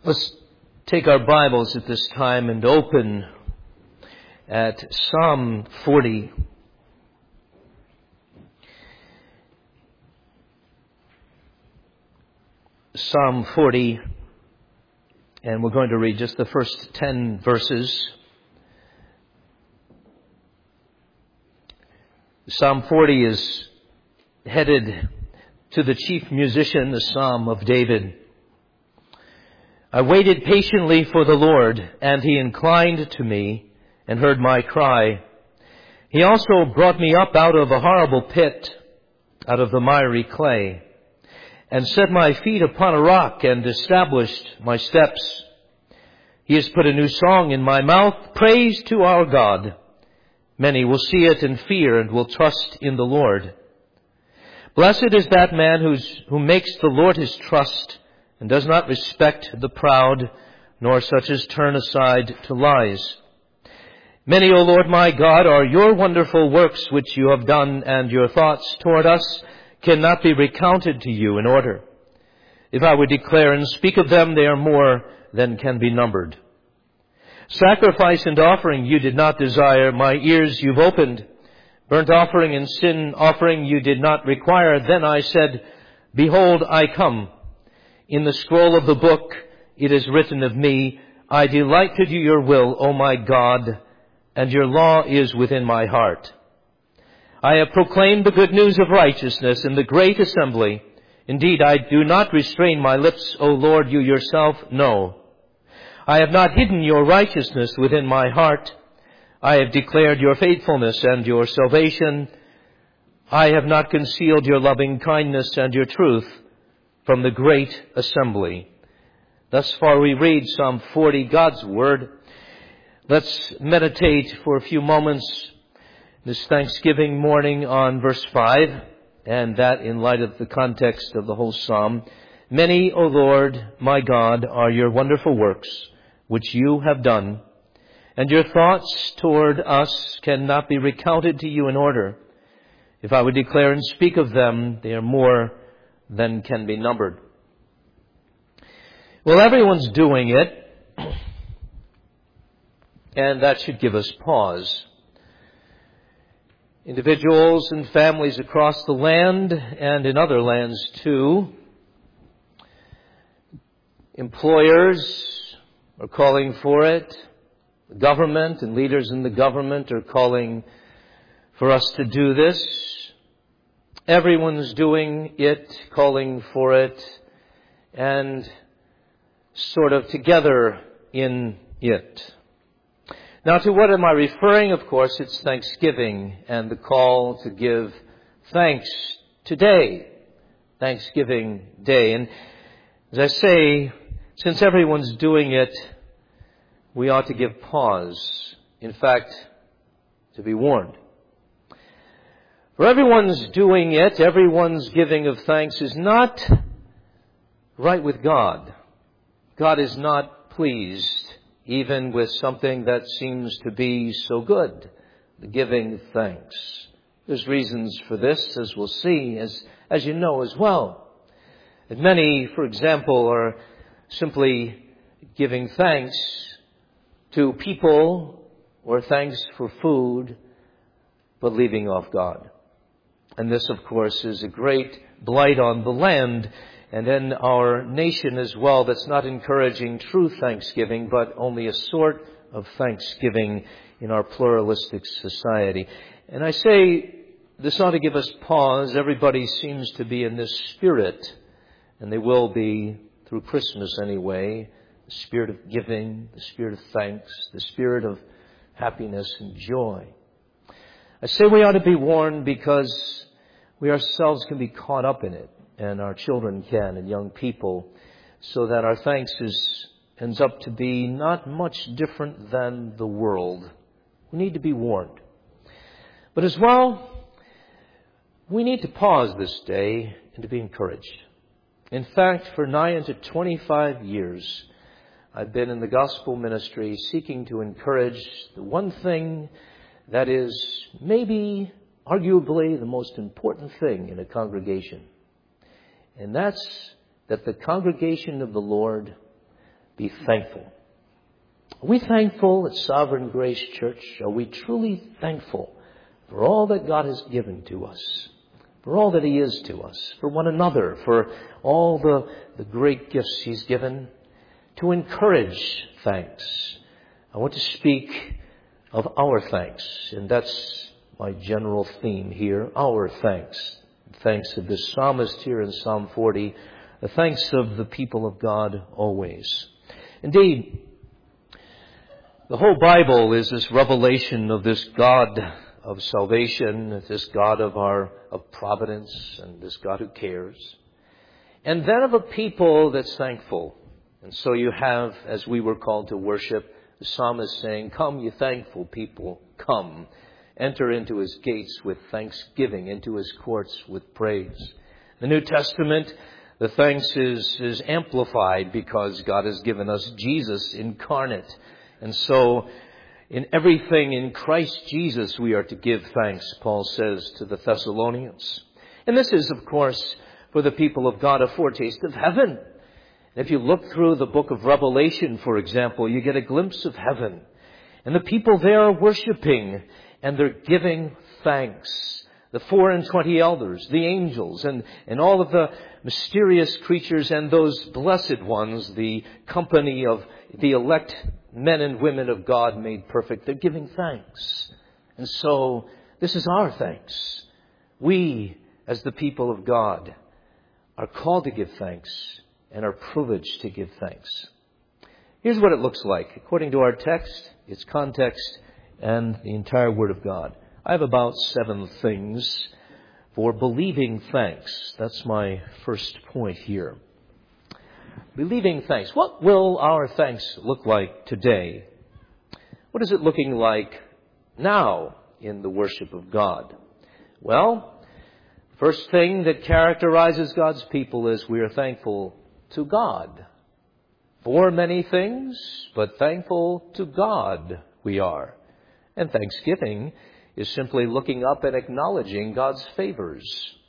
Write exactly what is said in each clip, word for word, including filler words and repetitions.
Let's take our Bibles at this time and open at Psalm forty. Psalm forty, and we're going to read just the first ten verses. Psalm forty is headed to the chief musician, the Psalm of David. I waited patiently for the Lord, and He inclined to me and heard my cry. He also brought me up out of a horrible pit, out of the miry clay, and set my feet upon a rock and established my steps. He has put a new song in my mouth, praise to our God. Many will see it and fear and will trust in the Lord. Blessed is that man who's, who makes the Lord his trust, and does not respect the proud, nor such as turn aside to lies. Many, O Lord my God, are your wonderful works which you have done, and your thoughts toward us cannot be recounted to you in order. If I would declare and speak of them, they are more than can be numbered. Sacrifice and offering you did not desire, my ears you've opened. Burnt offering and sin offering you did not require. Then I said, behold, I come. In the scroll of the book it is written of me, I delight to do your will, O my God, and your law is within my heart. I have proclaimed the good news of righteousness in the great assembly. Indeed, I do not restrain my lips, O Lord, you yourself know. I have not hidden your righteousness within my heart. I have declared your faithfulness and your salvation. I have not concealed your loving kindness and your truth from the great assembly. Thus far we read Psalm forty, God's Word. Let's meditate for a few moments this Thanksgiving morning on verse five, and that in light of the context of the whole Psalm. Many, O Lord, my God, are your wonderful works which you have done, and your thoughts toward us cannot be recounted to you in order. If I would declare and speak of them, they are more than can be numbered. Well, everyone's doing it, and that should give us pause. Individuals and families across the land and in other lands too. Employers are calling for it. The government and leaders in the government are calling for us to do this. Everyone's doing it, calling for it, and sort of together in it. Now, to what am I referring? Of course, it's Thanksgiving and the call to give thanks today, Thanksgiving Day. And as I say, since everyone's doing it, we ought to give pause. In fact, to be warned. For everyone's doing it, everyone's giving of thanks is not right with God. God is not pleased even with something that seems to be so good, the giving thanks. There's reasons for this, as we'll see, as, as you know as well. And many, for example, are simply giving thanks to people or thanks for food, but leaving off God. And this, of course, is a great blight on the land and in our nation as well, that's not encouraging true thanksgiving, but only a sort of thanksgiving in our pluralistic society. And I say this ought to give us pause. Everybody seems to be in this spirit, and they will be through Christmas anyway, the spirit of giving, the spirit of thanks, the spirit of happiness and joy. I say we ought to be warned because we ourselves can be caught up in it, and our children can, and young people, so that our thanks is, ends up to be not much different than the world. We need to be warned. But as well, we need to pause this day and to be encouraged. In fact, for nigh into twenty-five years, I've been in the gospel ministry seeking to encourage the one thing that is maybe arguably the most important thing in a congregation. And that's that the congregation of the Lord be thankful. Are we thankful at Sovereign Grace Church? Are we truly thankful for all that God has given to us, for all that He is to us, for one another, for all the, the great gifts He's given? To encourage thanks, I want to speak of our thanks, and that's my general theme here, our thanks. Thanks of this psalmist here in Psalm forty, the thanks of the people of God always. Indeed, the whole Bible is this revelation of this God of salvation, this God of our of providence, and this God who cares. And then of a people that's thankful. And so you have, as we were called to worship, the psalmist saying, "Come, you thankful people, come. Enter into His gates with thanksgiving, into His courts with praise." The New Testament, the thanks is, is amplified because God has given us Jesus incarnate. And so in everything in Christ Jesus we are to give thanks, Paul says to the Thessalonians. And this is, of course, for the people of God, a foretaste of heaven. If you look through the book of Revelation, for example, you get a glimpse of heaven. And the people there are worshiping and they're giving thanks. The four and twenty elders, the angels, and, and all of the mysterious creatures and those blessed ones, the company of the elect men and women of God made perfect, they're giving thanks. And so this is our thanks. We, as the people of God, are called to give thanks and are privileged to give thanks. Here's what it looks like. According to our text, its context, and the entire Word of God. I have about seven things for believing thanks. That's my first point here. Believing thanks. What will our thanks look like today? What is it looking like now in the worship of God? Well, first thing that characterizes God's people is we are thankful to God. For many things, but thankful to God we are. And thanksgiving is simply looking up and acknowledging God's favors.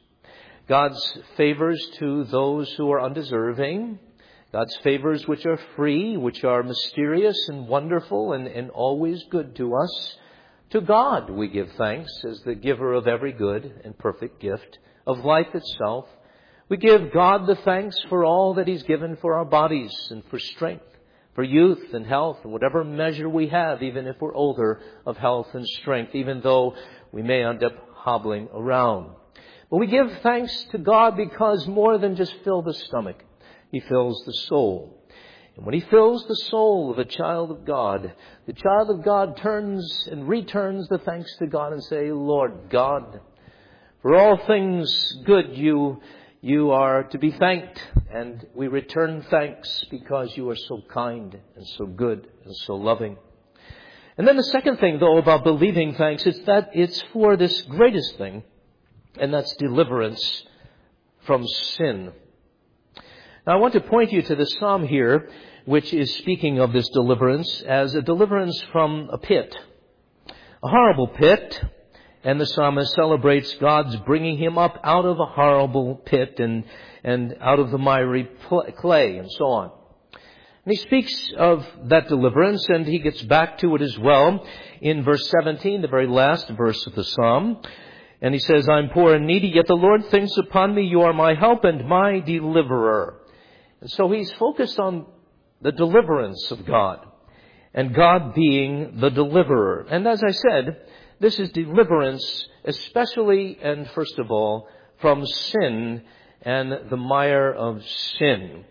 God's favors to those who are undeserving. God's favors which are free, which are mysterious and wonderful and, and always good to us. To God we give thanks as the giver of every good and perfect gift of life itself. We give God the thanks for all that He's given for our bodies and for strength, for youth and health, and whatever measure we have, even if we're older, of health and strength, even though we may end up hobbling around. But we give thanks to God because more than just fill the stomach, He fills the soul. And when He fills the soul of a child of God, the child of God turns and returns the thanks to God and say, "Lord God, for all things good you You are to be thanked, and we return thanks because You are so kind and so good and so loving." And then the second thing, though, about believing thanks is that it's for this greatest thing, and that's deliverance from sin. Now, I want to point you to the psalm here, which is speaking of this deliverance as a deliverance from a pit, a horrible pit. And the psalmist celebrates God's bringing him up out of a horrible pit and, and out of the miry clay and so on. And he speaks of that deliverance, and he gets back to it as well in verse seventeen, the very last verse of the psalm. And he says, "I'm poor and needy, yet the Lord thinks upon me. You are my help and my deliverer." And so he's focused on the deliverance of God, and God being the deliverer. And as I said, this is deliverance, especially and first of all, from sin and the mire of sin.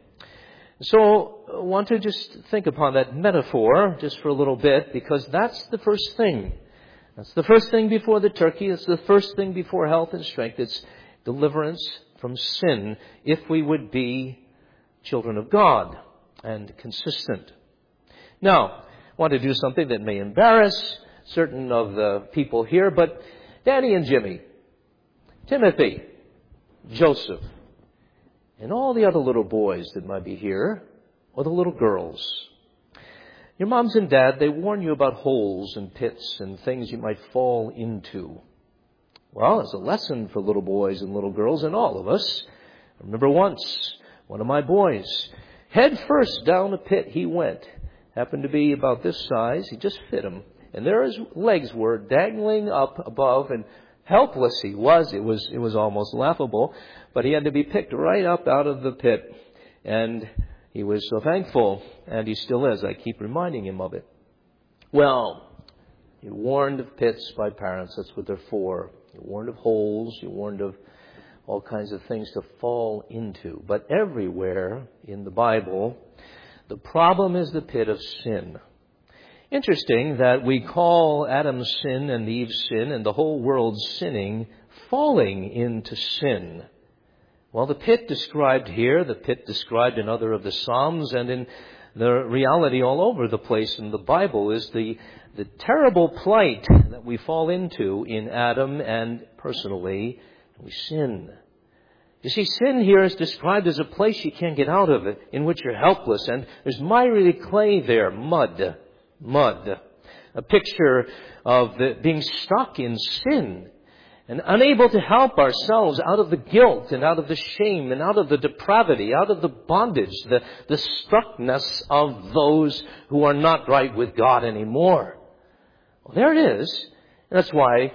So I want to just think upon that metaphor just for a little bit, because that's the first thing. That's the first thing before the turkey. It's the first thing before health and strength. It's deliverance from sin if we would be children of God and consistent. Now, I want to do something that may embarrass certain of the people here, but Danny and Jimmy, Timothy, Joseph, and all the other little boys that might be here, or the little girls. Your moms and dad, they warn you about holes and pits and things you might fall into. Well, it's a lesson for little boys and little girls and all of us. I remember once, one of my boys, Head first down a pit he went. Happened to be about this size. He just fit him. And there his legs were dangling up above, and helpless he was. It was, it was almost laughable. But he had to be picked right up out of the pit. And he was so thankful. And he still is. I keep reminding him of it. Well, you're warned of pits by parents. That's what they're for. You're warned of holes. You're warned of all kinds of things to fall into. But everywhere in the Bible, the problem is the pit of sin. Interesting that we call Adam's sin and Eve's sin and the whole world's sinning falling into sin. Well, the pit described here, the pit described in other of the Psalms and in the reality all over the place in the Bible is the, the terrible plight that we fall into in Adam, and personally, we sin. You see, sin here is described as a place you can't get out of it, in which you're helpless. And there's miry clay there, mud, mud. A picture of the, being stuck in sin and unable to help ourselves out of the guilt and out of the shame and out of the depravity, out of the bondage, the, the stuckness of those who are not right with God anymore. Well, there it is. That's why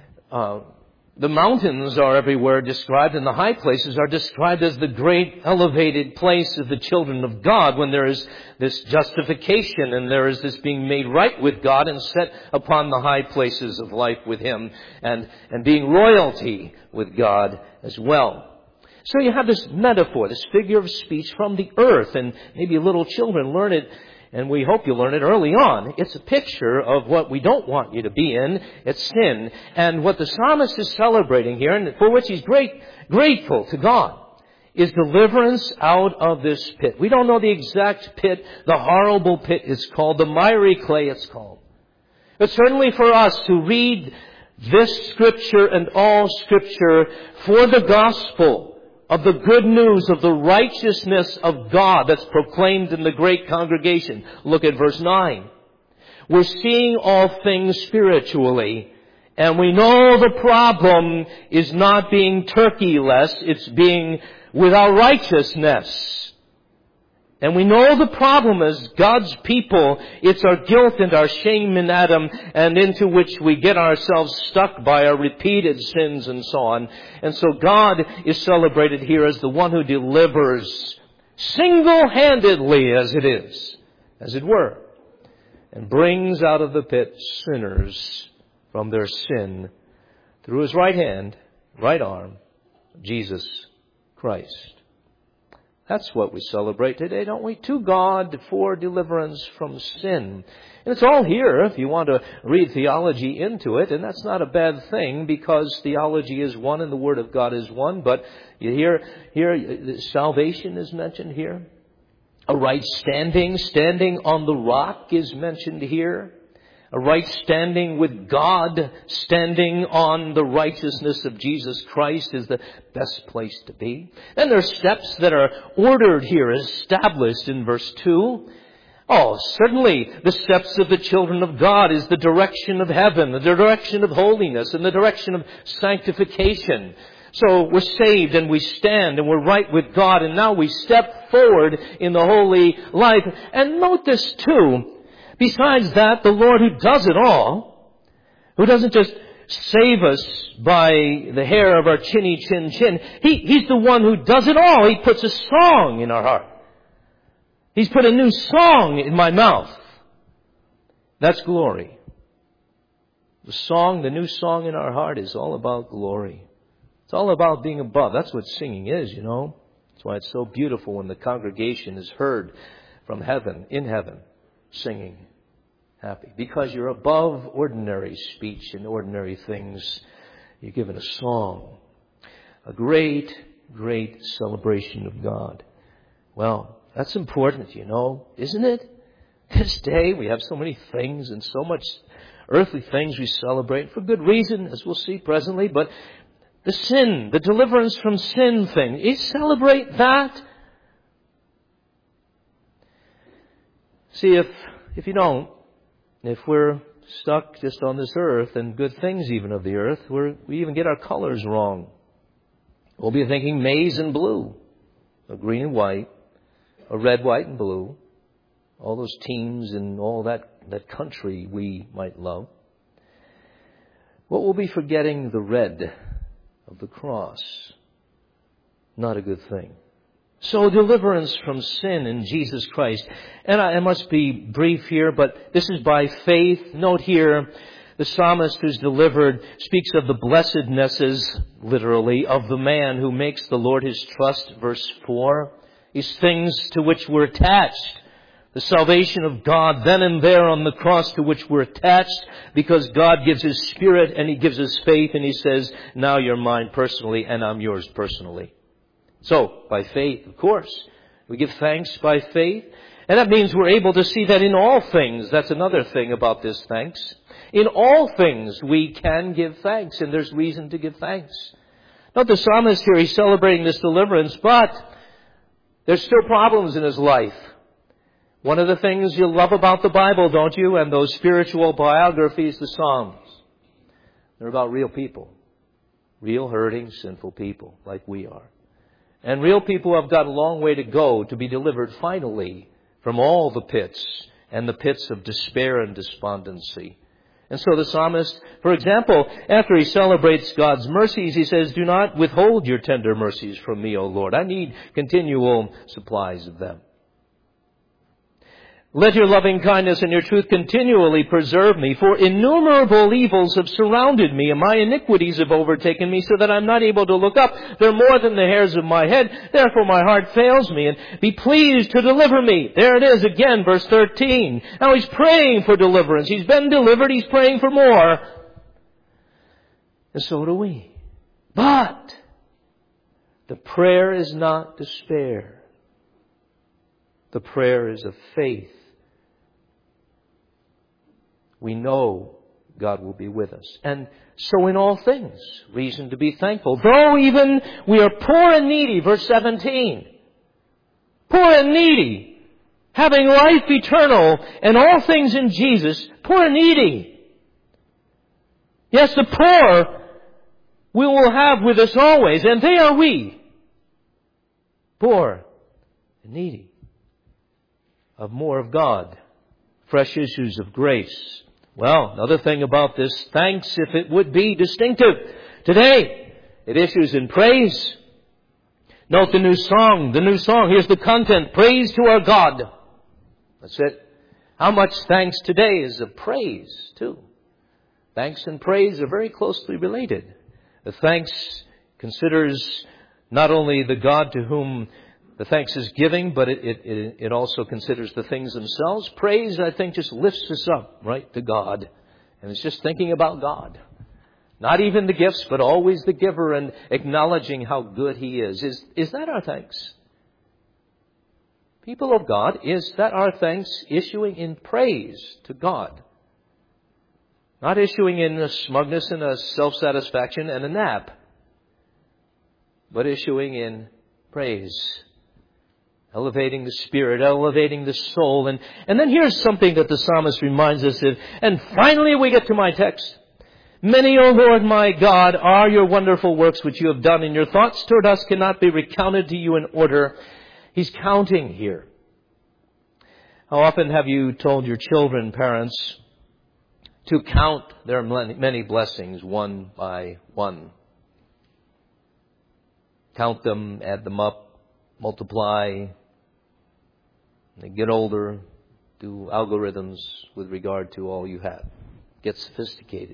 uh, the mountains are everywhere described, and the high places are described as the great elevated place of the children of God, when there is this justification and there is this being made right with God and set upon the high places of life with Him, and, and being royalty with God as well. So you have this metaphor, this figure of speech from the earth, and maybe little children learn it, and we hope you learn it early on. It's a picture of what we don't want you to be in. It's sin. And what the psalmist is celebrating here, and for which he's great, grateful to God, is deliverance out of this pit. We don't know the exact pit. The horrible pit is called. The miry clay it's called. But certainly for us to read this Scripture and all Scripture for the gospel of the good news of the righteousness of God that's proclaimed in the great congregation. Look at verse nine. We're seeing all things spiritually, and we know the problem is not being turkey-less, it's being without righteousness. And we know the problem is God's people. It's our guilt and our shame in Adam, and into which we get ourselves stuck by our repeated sins and so on. And so God is celebrated here as the one who delivers single-handedly, as it is, as it were, and brings out of the pit sinners from their sin through His right hand, right arm, Jesus Christ. That's what we celebrate today, don't we? To God for deliverance from sin. And it's all here if you want to read theology into it. And that's not a bad thing, because theology is one and the Word of God is one. But you hear here salvation is mentioned here. A right standing, standing on the rock is mentioned here. A right standing with God, standing on the righteousness of Jesus Christ is the best place to be. And there are steps that are ordered here, established in verse two. Oh, certainly the steps of the children of God is the direction of heaven, the direction of holiness, and the direction of sanctification. So we're saved and we stand and we're right with God, and now we step forward in the holy life. And note this too. Besides that, the Lord who does it all, who doesn't just save us by the hair of our chinny chin chin, he, He's the one who does it all. He puts a song in our heart. He's put a new song in my mouth. That's glory. The song, the new song in our heart is all about glory. It's all about being above. That's what singing is, you know. That's why it's so beautiful when the congregation is heard from heaven, in heaven, singing. Happy. Because you're above ordinary speech and ordinary things. You're given a song. A great, great celebration of God. Well, that's important, you know, isn't it? This day we have so many things and so much earthly things we celebrate for good reason, as we'll see presently. But the sin, the deliverance from sin thing, you celebrate that. See, if if you don't, if we're stuck just on this earth, and good things even of the earth, we're, we even get our colors wrong. We'll be thinking maize and blue, or green and white, or red, white, and blue, all those teams and all that, that country we might love, what we'll be forgetting the red of the cross. Not a good thing. So deliverance from sin in Jesus Christ. And I, I must be brief here, but this is by faith. Note here, the psalmist who's delivered speaks of the blessednesses, literally, of the man who makes the Lord his trust, verse four. These things to which we're attached. The salvation of God then and there on the cross to which we're attached because God gives His Spirit and He gives us faith and He says, now you're mine personally and I'm yours personally. So, by faith, of course, we give thanks by faith. And that means we're able to see that in all things. That's another thing about this thanks. In all things we can give thanks and there's reason to give thanks. Not the psalmist here, he's celebrating this deliverance, but there's still problems in his life. One of the things you love about the Bible, don't you? And those spiritual biographies, the Psalms. They're about real people. Real hurting, sinful people like we are. And real people have got a long way to go to be delivered finally from all the pits and the pits of despair and despondency. And so the psalmist, for example, after he celebrates God's mercies, he says, do not withhold your tender mercies from me, O Lord. I need continual supplies of them. Let your loving kindness and your truth continually preserve me, for innumerable evils have surrounded me, and my iniquities have overtaken me, so that I'm not able to look up. They're more than the hairs of my head, therefore my heart fails me, and be pleased to deliver me. There it is again, verse thirteen. Now he's praying for deliverance. He's been delivered, he's praying for more. And so do we. But the prayer is not despair. The prayer is of faith. We know God will be with us. And so in all things, reason to be thankful. Though even we are poor and needy, verse seventeen. Poor and needy. Having life eternal and all things in Jesus. Poor and needy. Yes, the poor we will have with us always. And they are we. Poor and needy. Of more of God. Fresh issues of grace. Well, another thing about this thanks, if it would be distinctive today, it issues in praise. Note the new song, the new song. Here's the content. Praise to our God. That's it. How much thanks today is of praise, too. Thanks and praise are very closely related. The thanks considers not only the God to whom the thanks is giving, but it, it, it also considers the things themselves. Praise, I think, just lifts us up right to God. And it's just thinking about God. Not even the gifts, but always the giver and acknowledging how good He is. Is, is that our thanks? People of God, is that our thanks issuing in praise to God? Not issuing in a smugness and a self-satisfaction and a nap, but issuing in praise. Elevating the spirit, elevating the soul. And, and then here's something that the psalmist reminds us of. And finally we get to my text. Many, O Lord my God, are your wonderful works which you have done, and your thoughts toward us cannot be recounted to you in order. He's counting here. How often have you told your children, parents, to count their many blessings one by one? Count them, add them up, multiply. They get older, do algorithms with regard to all you have. Get sophisticated.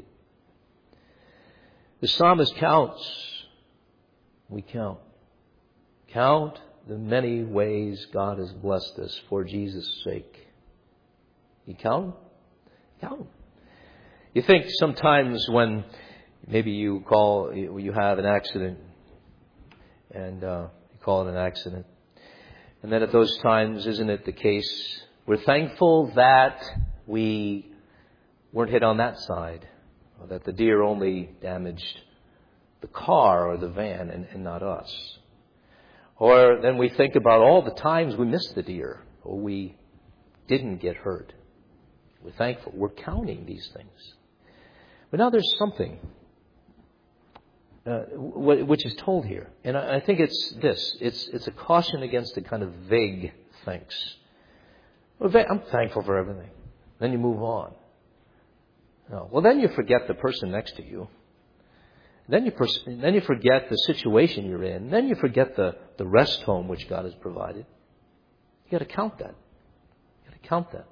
The psalmist counts. We count. Count the many ways God has blessed us for Jesus' sake. You count? Count. You think sometimes when maybe you call, you have an accident, and uh, you call it an accident. And then at those times, isn't it the case, we're thankful that we weren't hit on that side, or that the deer only damaged the car or the van and, and not us. Or then we think about all the times we missed the deer, or we didn't get hurt. We're thankful. We're counting these things. But now there's something Uh, which is told here. And I think it's this. It's it's a caution against a kind of vague thanks. I'm thankful for everything. Then you move on. No. Well, then you forget the person next to you. Then you pers- then you forget the situation you're in. Then you forget the, the rest home which God has provided. You got to count that. You got to count that.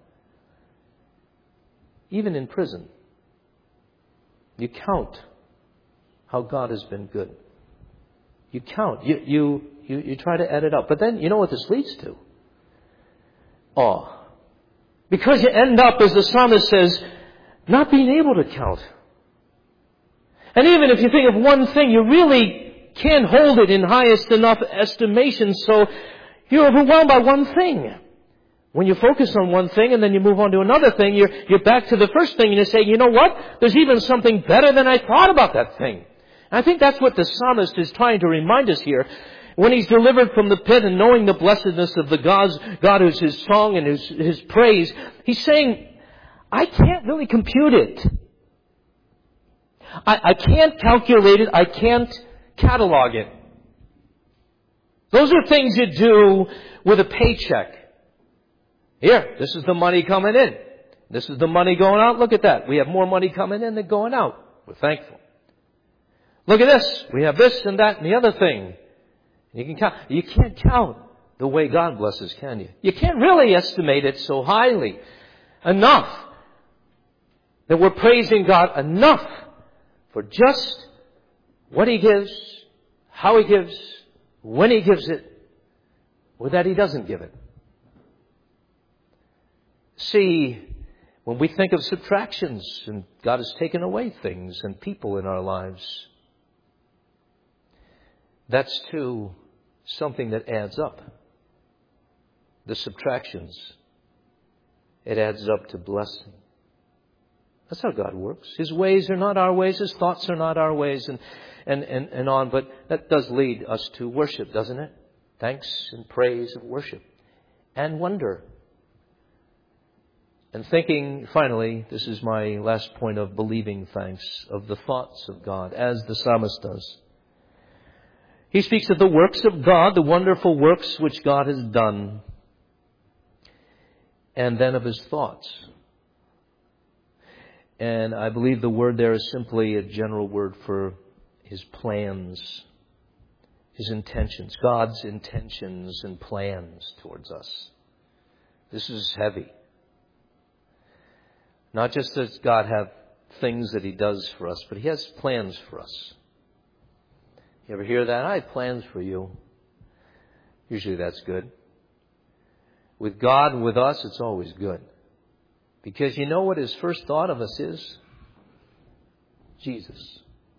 Even in prison, you count how God has been good. You count. You you you, you try to add it up. But then you know what this leads to? Awe. Because you end up, as the psalmist says, not being able to count. And even if you think of one thing, you really can't hold it in highest enough estimation, so you're overwhelmed by one thing. When you focus on one thing and then you move on to another thing, you're, you're back to the first thing and you say, you know what? There's even something better than I thought about that thing. And I think that's what the psalmist is trying to remind us here. When he's delivered from the pit and knowing the blessedness of the God's, God who's his song and his, his praise, he's saying, I can't really compute it. I, I can't calculate it. I can't catalog it. Those are things you do with a paycheck. Here, this is the money coming in. This is the money going out. Look at that. We have more money coming in than going out. We're thankful. Look at this. We have this and that and the other thing. You can count. You can't count the way God blesses, can you? You can't really estimate it so highly enough that we're praising God enough for just what He gives, how He gives, when He gives it, or that He doesn't give it. See, when we think of subtractions and God has taken away things and people in our lives, that's too something that adds up. The subtractions, it adds up to blessing. That's how God works. His ways are not our ways. His thoughts are not our ways, and, and, and, and on. But that does lead us to worship, doesn't it? Thanks and praise of worship. And wonder. And thinking, finally, this is my last point of believing thanks, of the thoughts of God, as the psalmist does. He speaks of the works of God, the wonderful works which God has done, and then of His thoughts. And I believe the word there is simply a general word for His plans, His intentions, God's intentions and plans towards us. This is heavy. Not just does God have things that He does for us, but He has plans for us. You ever hear that? I have plans for you. Usually that's good. With God and with us, it's always good. Because you know what His first thought of us is? Jesus.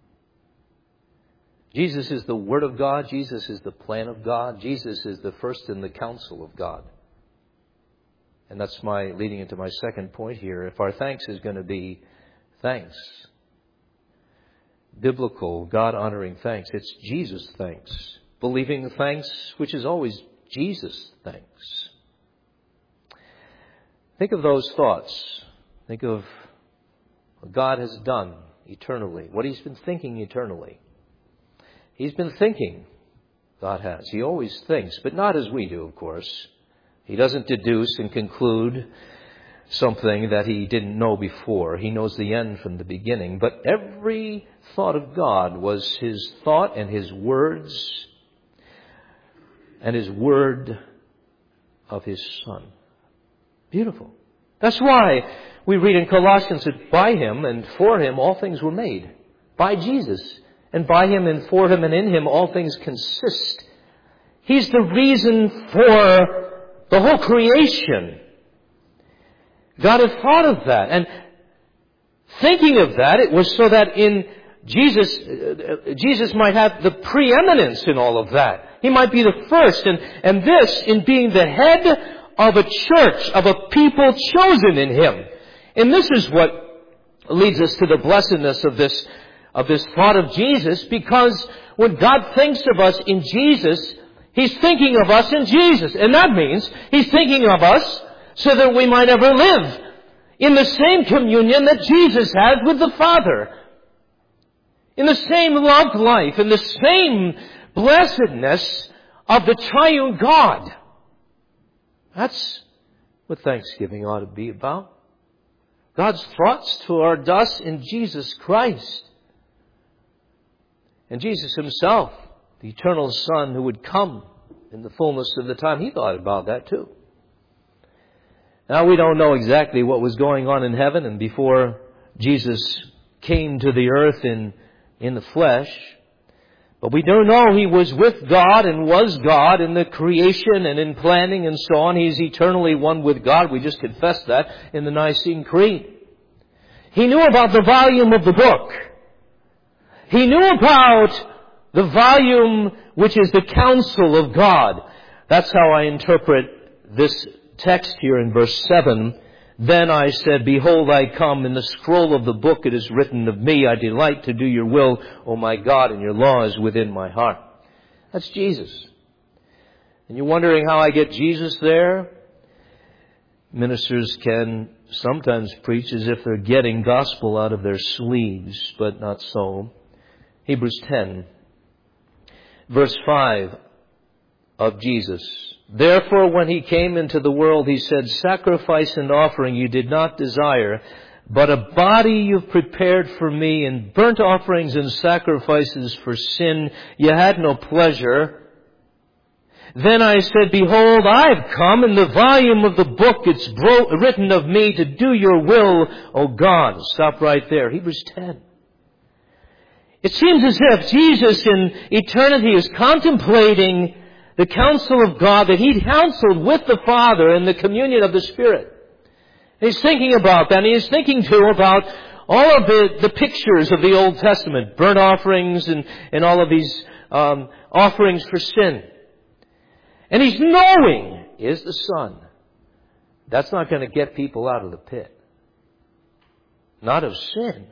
Jesus is the Word of God. Jesus is the plan of God. Jesus is the first in the counsel of God. And that's my leading into my second point here. If our thanks is going to be thanks, biblical, God-honoring thanks, it's Jesus thanks. Believing thanks, which is always Jesus thanks. Think of those thoughts. Think of what God has done eternally, what He's been thinking eternally. He's been thinking, God has. He always thinks, but not as we do, of course. He doesn't deduce and conclude something that He didn't know before. He knows the end from the beginning. But every thought of God was His thought and His words and His word of His Son. Beautiful. That's why we read in Colossians that by Him and for Him all things were made. By Jesus. And by Him and for Him and in Him all things consist. He's the reason for the whole creation. God had thought of that. And thinking of that, it was so that in Jesus, uh, Jesus might have the preeminence in all of that. He might be the first. And, and this in being the head of a church, of a people chosen in Him. And this is what leads us to the blessedness of this, of this thought of Jesus, because when God thinks of us in Jesus, He's thinking of us in Jesus. And that means He's thinking of us so that we might ever live in the same communion that Jesus has with the Father. In the same loved life, in the same blessedness of the triune God. That's what Thanksgiving ought to be about. God's thoughts toward us in Jesus Christ. And Jesus himself, the eternal Son who would come in the fullness of the time, he thought about that too. Now, we don't know exactly what was going on in heaven and before Jesus came to the earth in, in the flesh. But we do know he was with God and was God in the creation and in planning and so on. He's eternally one with God. We just confessed that in the Nicene Creed. He knew about the volume of the book. He knew about the volume which is the counsel of God. That's how I interpret this text here in verse seven. Then I said, behold, I come. In the scroll of the book it is written of me, I delight to do your will, O my God, and your law is within my heart. That's Jesus. And you're wondering how I get Jesus there? Ministers can sometimes preach as if they're getting gospel out of their sleeves, but not so. Hebrews ten, verse five of Jesus. Therefore, when he came into the world, he said, sacrifice and offering you did not desire, but a body you've prepared for me, and burnt offerings and sacrifices for sin you had no pleasure. Then I said, behold, I've come, in the volume of the book it's bro- written of me to do your will, O God. Stop right there. Hebrews ten. It seems as if Jesus in eternity is contemplating the counsel of God that He counseled with the Father in the communion of the Spirit. And He's thinking about that. And He's thinking too about all of the, the pictures of the Old Testament, burnt offerings and, and all of these um, offerings for sin. And He's knowing, is the Son. That's not going to get people out of the pit. Not of sin.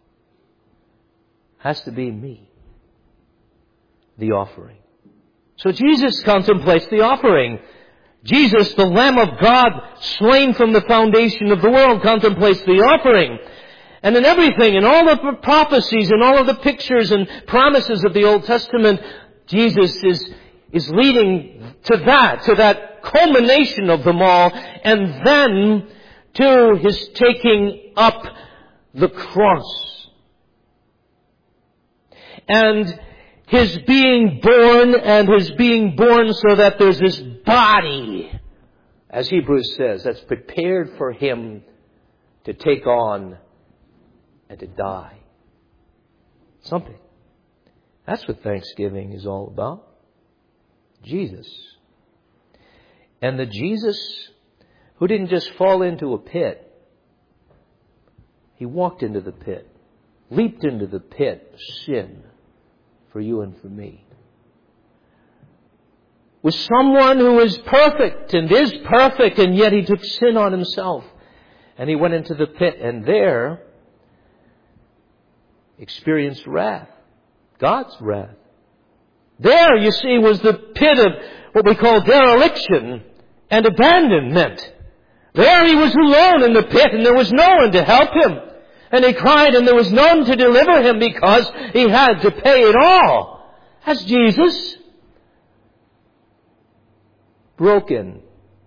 Has to be me. The offering. So Jesus contemplates the offering. Jesus, the Lamb of God, slain from the foundation of the world, contemplates the offering. And in everything, in all of the prophecies, in all of the pictures and promises of the Old Testament, Jesus is, is leading to that, to that culmination of them all, and then to His taking up the cross. And His being born, and His being born so that there's this body, as Hebrews says, that's prepared for Him to take on and to die. Something. That's what Thanksgiving is all about. Jesus. And the Jesus who didn't just fall into a pit. He walked into the pit. Leaped into the pit of sin. For you and for me. Was someone who is perfect and is perfect, and yet He took sin on Himself. And He went into the pit and there experienced wrath. God's wrath. There, you see, was the pit of what we call dereliction and abandonment. There He was alone in the pit, and there was no one to help Him. And He cried, and there was none to deliver Him because He had to pay it all. That's Jesus. Broken.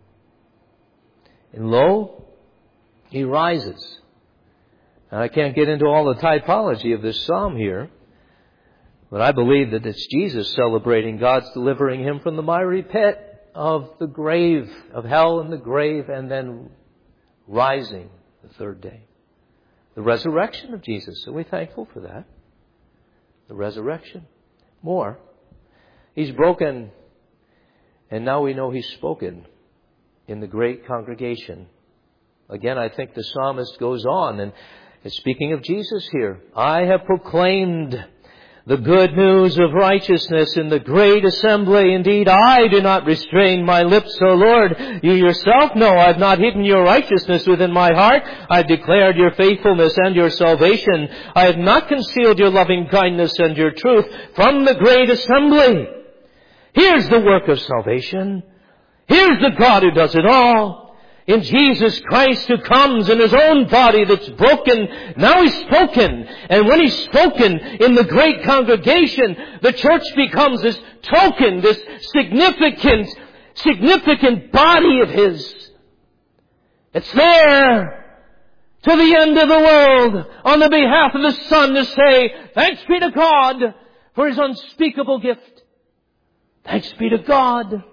And lo, He rises. And I can't get into all the typology of this psalm here, but I believe that it's Jesus celebrating God's delivering Him from the miry pit of the grave, of hell and the grave, and then rising the third day. The resurrection of Jesus. So we're thankful for that. The resurrection. More. He's broken. And now we know He's spoken in the great congregation. Again, I think the psalmist goes on and is speaking of Jesus here. I have proclaimed the good news of righteousness in the great assembly. Indeed, I do not restrain my lips, O Lord. You yourself know I have not hidden your righteousness within my heart. I have declared your faithfulness and your salvation. I have not concealed your loving kindness and your truth from the great assembly. Here's the work of salvation. Here's the God who does it all. In Jesus Christ, who comes in His own body that's broken. Now He's spoken. And when He's spoken in the great congregation, the church becomes this token, this significant significant body of His. It's there to the end of the world on the behalf of the Son to say, thanks be to God for His unspeakable gift. Thanks be to God,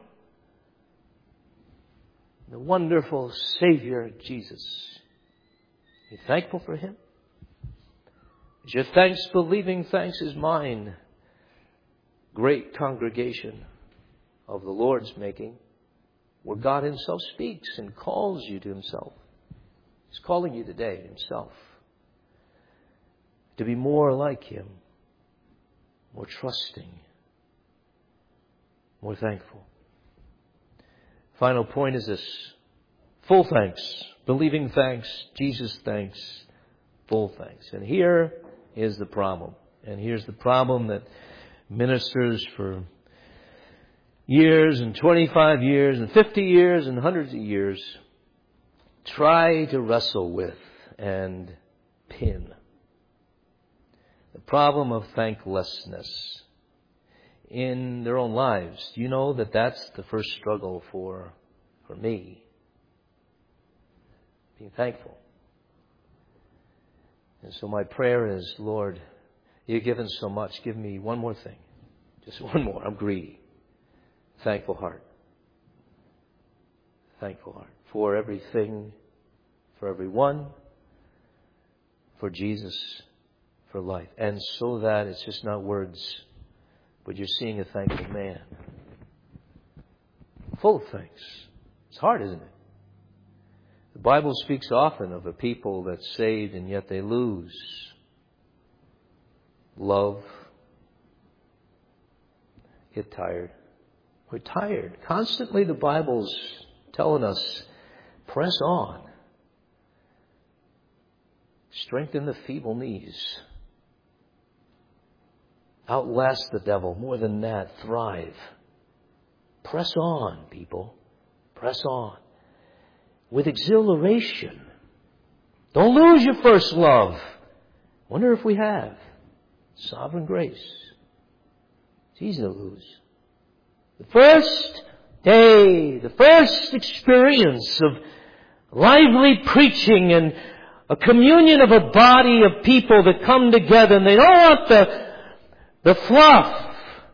the wonderful Savior Jesus. Are you thankful for Him? Is your thanks believing thanks is mine? Great congregation of the Lord's making, where God Himself speaks and calls you to Himself. He's calling you today Himself to be more like Him, more trusting, more thankful. Final point is this: full thanks, believing thanks, Jesus thanks, full thanks. And here is the problem. And here's the problem that ministers for years and twenty-five years and fifty years and hundreds of years try to wrestle with and pin. The problem of thanklessness in their own lives. Do you know that that's the first struggle for, for me? Being thankful. And so my prayer is, Lord, You've given so much. Give me one more thing. Just one more. I'm greedy. Thankful heart. Thankful heart. For everything, for everyone, for Jesus, for life. And so that it's just not words, but you're seeing a thankful man. Full of thanks. It's hard, isn't it? The Bible speaks often of a people that's saved and yet they lose love. Get tired. We're tired. Constantly the Bible's telling us, press on. Strengthen the feeble knees. Outlast the devil. More than that, thrive. Press on, people. Press on. With exhilaration. Don't lose your first love. Wonder if we have. Sovereign grace. It's easy to lose. The first day, the first experience of lively preaching and a communion of a body of people that come together and they don't want the, the fluff.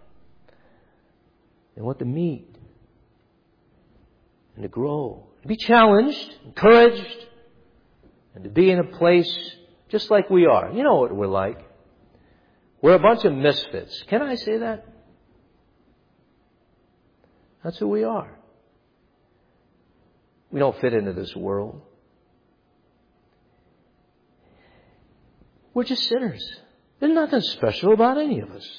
They want the meat. And to grow. To be challenged, encouraged, and to be in a place just like we are. You know what we're like. We're a bunch of misfits. Can I say that? That's who we are. We don't fit into this world. We're just sinners. There's nothing special about any of us.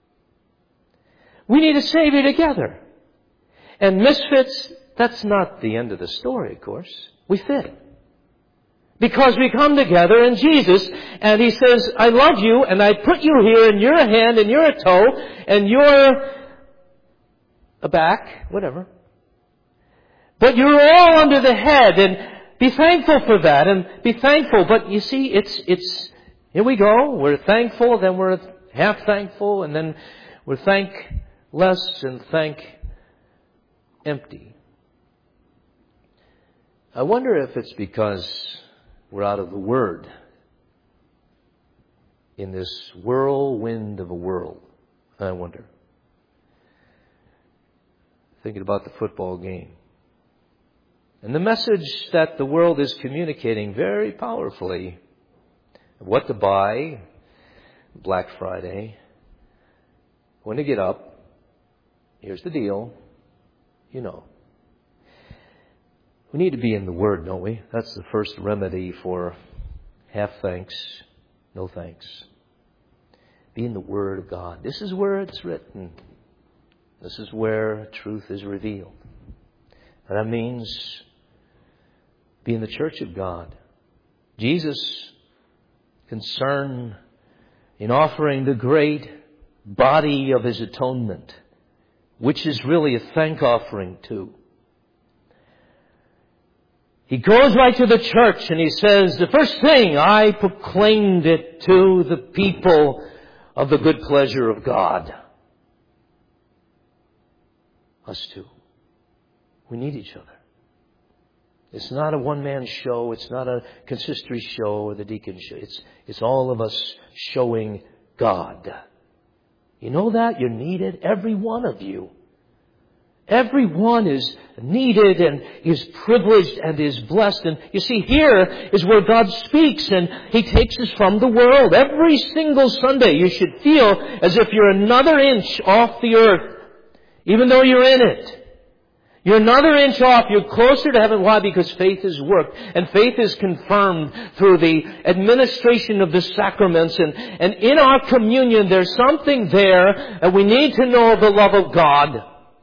We need a Savior together. And misfits, that's not the end of the story, of course. We fit. Because we come together in Jesus, and He says, I love you, and I put you here, and you're a hand, and you're a toe, and you're a back, whatever. But you're all under the head, and be thankful for that, and be thankful. But you see, it's, it's, here we go, we're thankful, then we're half thankful, and then we're thankless and thank empty. I wonder if it's because we're out of the Word in this whirlwind of a world. I wonder. Thinking about the football game. And the message that the world is communicating very powerfully of what to buy, Black Friday, when to get up, here's the deal, you know. We need to be in the Word, don't we? That's the first remedy for half thanks, no thanks. Be in the Word of God. This is where it's written. This is where truth is revealed. And that means be in the church of God. Jesus' concern in offering the great body of His atonement, which is really a thank offering too. He goes right to the church and He says, the first thing I proclaimed it to the people of the good pleasure of God. Us too. We need each other. It's not a one-man show. It's not a consistory show or the deacon show. It's, it's all of us showing God. You know that? You're needed. Every one of you. Everyone is needed and is privileged and is blessed. And you see, here is where God speaks, and He takes us from the world. Every single Sunday you should feel as if you're another inch off the earth, even though you're in it. You're another inch off. You're closer to heaven. Why? Because faith is worked. And faith is confirmed through the administration of the sacraments. And, and in our communion, there's something there that we need to know of the love of God.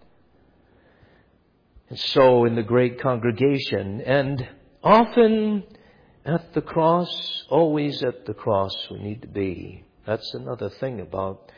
And so in the great congregation, and often at the cross, always at the cross we need to be. That's another thing about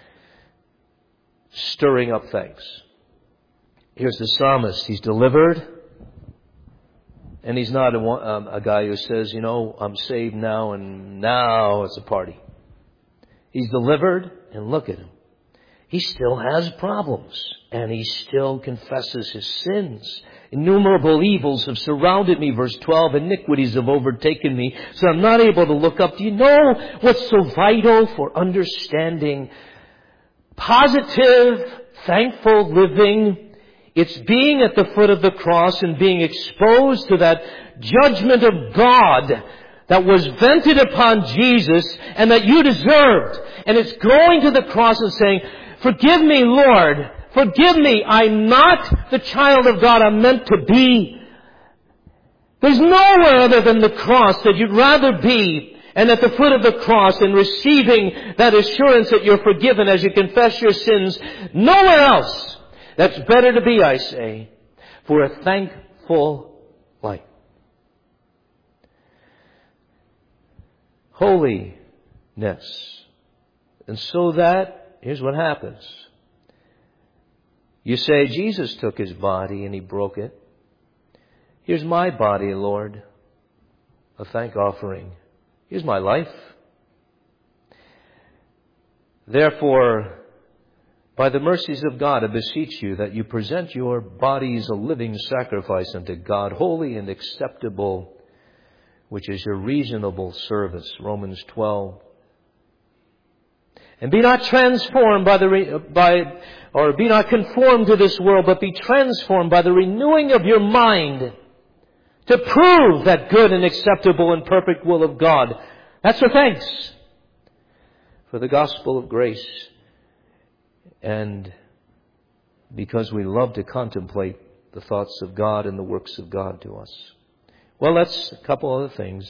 stirring up things. Here's the psalmist. He's delivered. And he's not a, um, a guy who says, you know, I'm saved now and now it's a party. He's delivered, and look at him. He still has problems, and he still confesses his sins. Innumerable evils have surrounded me, verse twelve. Iniquities have overtaken me, so I'm not able to look up. Do you know what's so vital for understanding positive, thankful living? It's being at the foot of the cross and being exposed to that judgment of God that was vented upon Jesus and that you deserved. And it's going to the cross and saying, forgive me, Lord. Forgive me. I'm not the child of God I'm meant to be. There's nowhere other than the cross that you'd rather be. And at the foot of the cross and receiving that assurance that you're forgiven as you confess your sins. Nowhere else. That's better to be, I say, for a thankful life. Holiness. And so that, here's what happens. You say, Jesus took His body and He broke it. Here's my body, Lord, a thank offering. Here's my life. Therefore, by the mercies of God, I beseech you that you present your bodies a living sacrifice unto God, holy and acceptable, which is your reasonable service. Romans twelve. And be not transformed by the, re- by, or be not conformed to this world, but be transformed by the renewing of your mind to prove that good and acceptable and perfect will of God. That's for thanks for the gospel of grace. And because we love to contemplate the thoughts of God and the works of God to us. Well, that's a couple other things.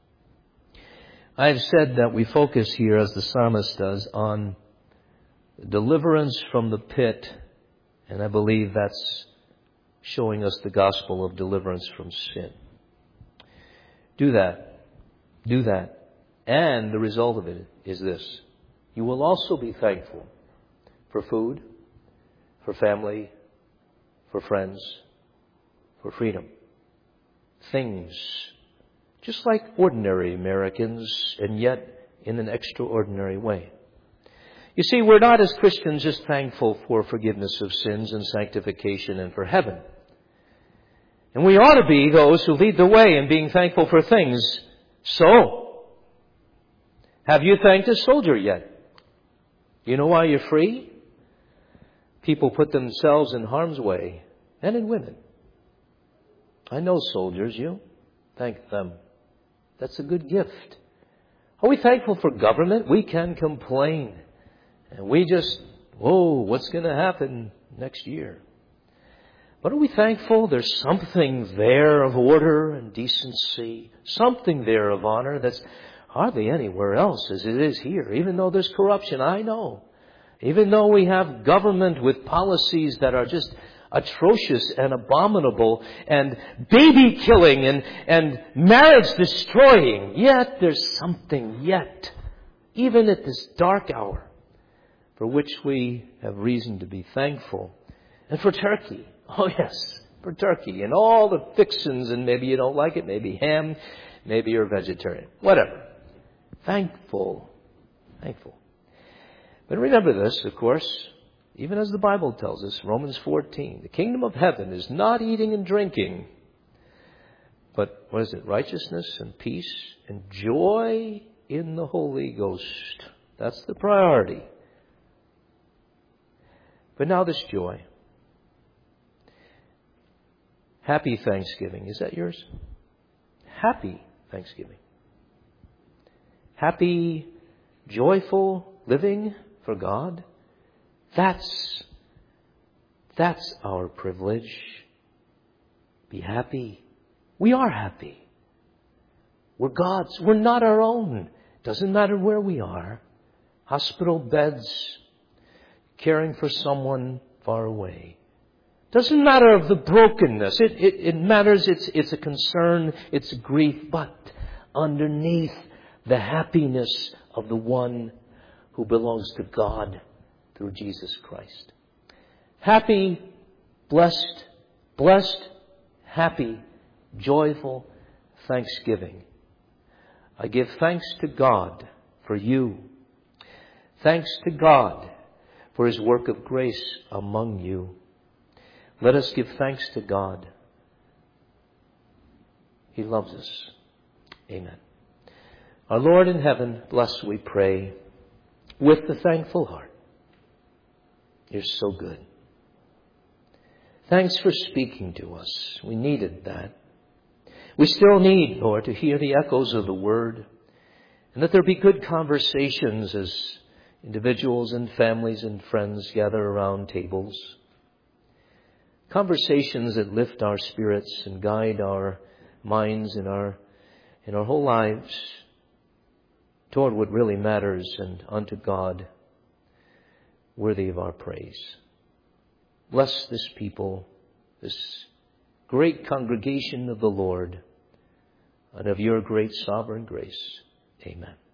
I've said that we focus here, as the psalmist does, on deliverance from the pit. And I believe that's showing us the gospel of deliverance from sin. Do that. Do that. And the result of it is this. You will also be thankful for food, for family, for friends, for freedom. Things just like ordinary Americans, and yet in an extraordinary way. You see, we're not as Christians just thankful for forgiveness of sins and sanctification and for heaven. And we ought to be those who lead the way in being thankful for things. So, have you thanked a soldier yet? You know why you're free? People put themselves in harm's way, men and women. I know soldiers, you. Thank them. That's a good gift. Are we thankful for government? We can complain. And we just, whoa, what's going to happen next year? But are we thankful there's something there of order and decency, something there of honor that's hardly anywhere else as it is here, even though there's corruption, I know. Even though we have government with policies that are just atrocious and abominable and baby killing and, and marriage destroying, yet there's something yet, even at this dark hour, for which we have reason to be thankful. And for turkey, oh yes, for turkey and all the fixins, and maybe you don't like it, maybe ham, maybe you're a vegetarian, whatever. Thankful, thankful. But remember this, of course, even as the Bible tells us, Romans fourteen, the kingdom of heaven is not eating and drinking, but what is it? Righteousness and peace and joy in the Holy Ghost. That's the priority. But now this joy. Happy Thanksgiving. Is that yours? Happy Thanksgiving. Happy, joyful living for God. That's, that's our privilege. Be happy. We are happy. We're God's. We're not our own. Doesn't matter where we are. Hospital beds, caring for someone far away. Doesn't matter of the brokenness. It, it, it matters. It's, it's a concern. It's a grief. But underneath the happiness of the one who belongs to God through Jesus Christ. Happy, blessed, blessed, happy, joyful Thanksgiving. I give thanks to God for you. Thanks to God for His work of grace among you. Let us give thanks to God. He loves us. Amen. Our Lord in heaven, bless, we pray, with the thankful heart. You're so good. Thanks for speaking to us. We needed that. We still need, Lord, to hear the echoes of the Word, and that there be good conversations as individuals and families and friends gather around tables. Conversations that lift our spirits and guide our minds and our, in our whole lives toward what really matters and unto God, worthy of our praise. Bless this people, this great congregation of the Lord, and of your great sovereign grace. Amen.